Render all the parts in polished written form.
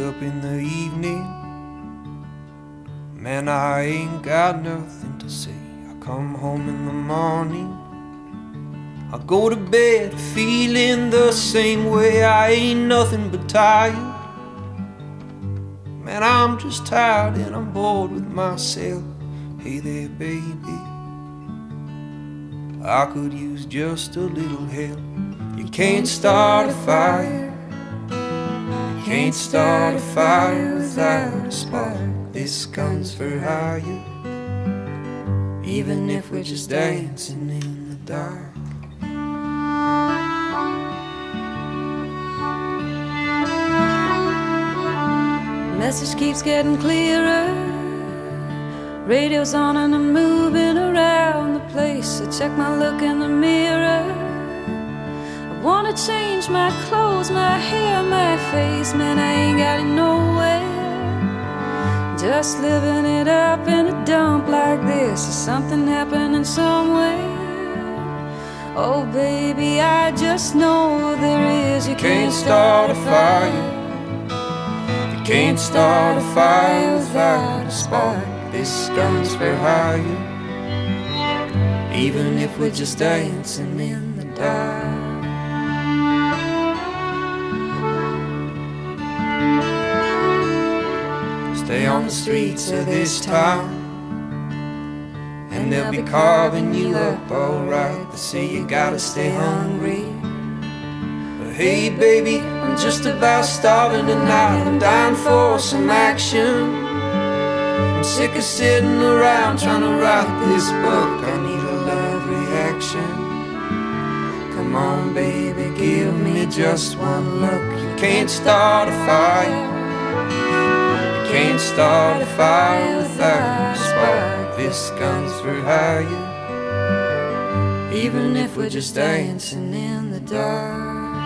up in the evening, man, I ain't got nothing to say. I come home in the morning, I go to bed feeling the same way. I ain't nothing but tired, man, I'm just tired and I'm bored with myself. Hey there, baby, I could use just a little help. You can't start a fire, you can't start a fire without a spark. This gun's for hire, even if we're just dancing in the dark. Message keeps getting clearer, radio's on and I'm moving around the place. I check my look in the mirror, I wanna change my clothes, my hair, my face. Man, I ain't got it nowhere, just living it up in a dump like this. Is something happening somewhere? Oh baby, I just know there is. You can't start a fire, you can't start a fire without a spark. This gun's for hire, even if we're just dancing in the dark. Stay on the streets of this town, and they'll be carving you up alright. They say you gotta stay hungry, but hey baby, I'm just about starving tonight. I'm dying for some action, I'm sick of sitting around trying to write this book. I need a love reaction. Come on baby, give me just one look. You can't start a fire, you can't start a fire without a spark. This gun's for hire, even if we're just dancing in the dark.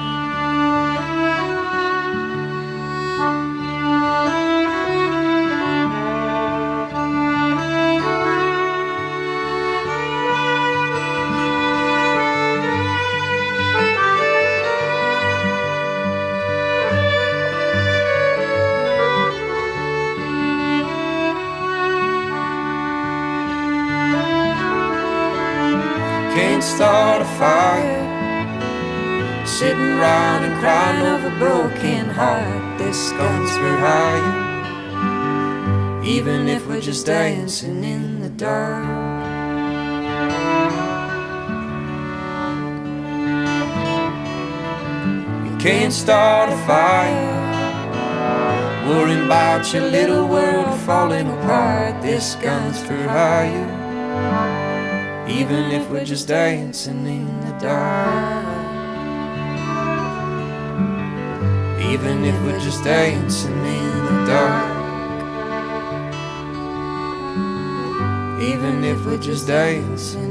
Can't start a fire, sitting round and crying over a broken heart. This gun's for hire, even if we're just dancing in the dark. You can't start a fire, worrying about your little world falling apart. This gun's for hire, even if we're just dancing in the dark. Even if we're just dancing in the dark. Even if we're just dancing